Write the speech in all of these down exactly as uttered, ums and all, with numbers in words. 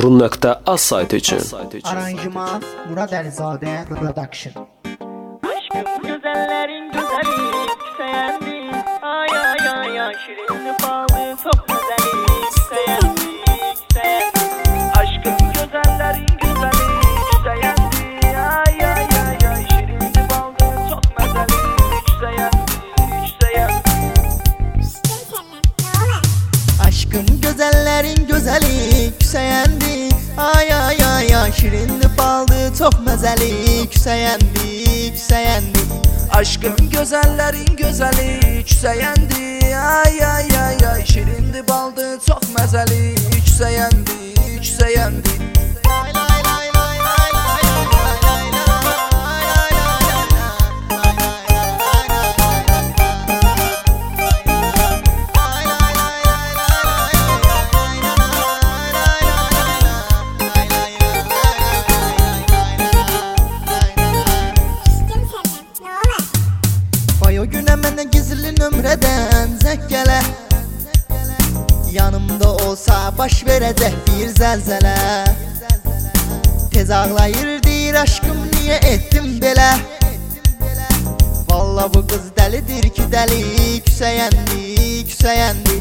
run nöqtə az saytı üçün. Aranjman Murad Əlizadə Production. Aşkım güzellerin güzeli yükseyendi. Ay ay ay ay şirinli balı çok güzeli yükseyendi, yükseyendi. Aşkım güzellerin güzeli yükseyendi. Ay ay ay ay şirinli balı çok güzeli yükseyendi, yükseyendi. Aşkım güzellerin güzeli yükseyendi. Ay ay ay ay şirinli baldı çok mezeli yükseyendi, yükseyendi. Aşkım güzellerin güzeli yükseyendi. Ay ay ay ay şirindi baldı çok mezeli yükseyendi, yükseyendi. Vay o güne mənə gizli nömrədən zəng gələ. Yanımda olsa baş verəcək bir zəlzələ. Tez ağlayır deyir aşkım niyə etdim belə. Valla bu qız dəlidir ki dəli yüksəyəndi, yüksəyəndi.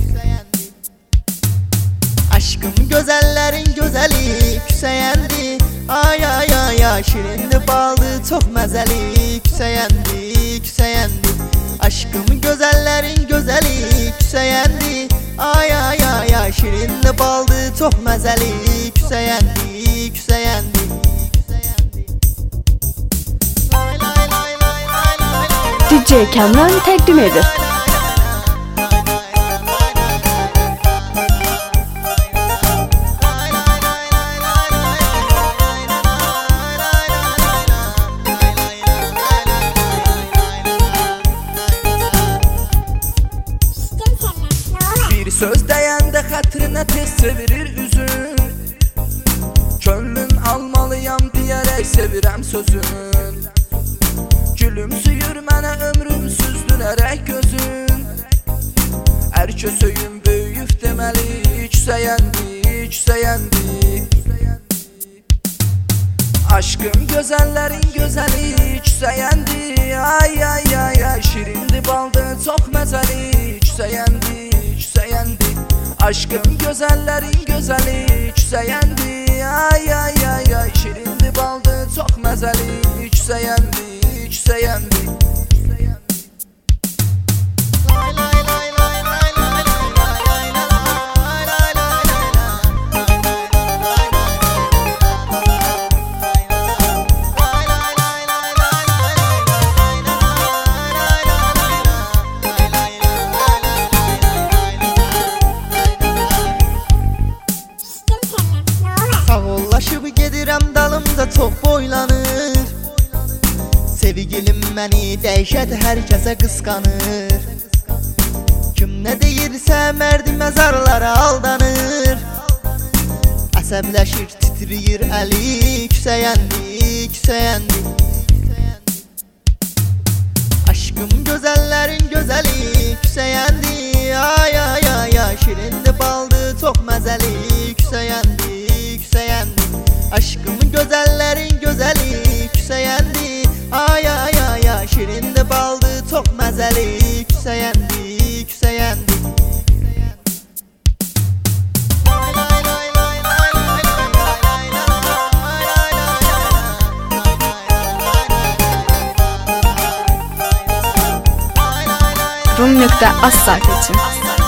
Aşkım gözəllərin gözəli yüksəyəndi. Ay ay ay ay şirindi baldı çox məzəli yüksəyəndi, yüksəyəndi. Aşkım gözəllərin gözəli yüksəyəndi. Ay ay ay ay şirindi baldı çox məzəli yüksəyəndi, yüksəyəndi. D J Kamran təqdim edir. Bir söz deyəndə xətrinə tez çevirir üzün. Könlün almalıyam deyərək sevirəm sözün. Gülümsüyür mənə ömrüm süzdürərək gözün. Hər kösöyün böyüyüb deməli yüksəyəndi, yüksəyəndi. Aşkım gözəllərin gözəli yüksəyəndi. Ay ay ay ay şirindi baldı çox məzəli yüksəyəndi, yüksəyəndi. Aşkım gözəllərin gözəli yüksəyəndi. Ay ay ay ay şirindi baldı çox məzəli yüksəyəndi, yüksəyəndi. Sağollaşıb gedirəm dalımda çox boylanır. Sevgilim məni dəhşət hər kəsə qısqanır. Kim nə deyirsə mərdi məzarlara aldanır. Əsəbləşir titriyir əli yüksəyəndi, yüksəyəndi. Aşkım gözəllərin gözəli yüksəyəndi. Ay ay ay ay şirindi baldı çox məzəli yüksəyəndi, yüksəyəndi. Aşkım gözəllərin gözəli yüksəyəndi. Ay ay ay ay şirindi baldı çox məzəli yüksəyəndi, yüksəyəndi. run nöqtə az saytı üçün.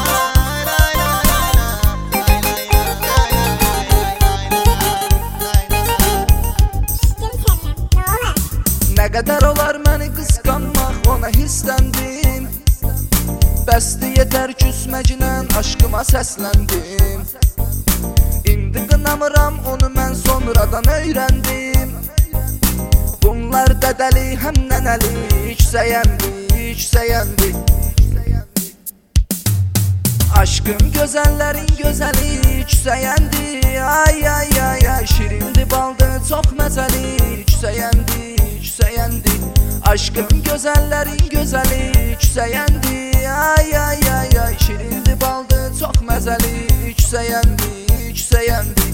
Nə qədər olar məni qısqanmaq, ona hissləndim. Bəsdi yetər küsməklə aşkıma səsləndim. İndi qınamıram onu mən sonradan öyrəndim. Bunlar dədəli həm nənəli yüksəyəndi, yüksəyəndi. Aşkım gözəllərin gözəli yüksəyəndi. Ay ay ay ay şirindi baldı çox məzəli yüksəyəndi, yüksəyəndi. Aşkım gözəllərin gözəli yüksəyəndi. Ay ay ay ay şirindi baldı çox məzəli yüksəyəndi, yüksəyəndi.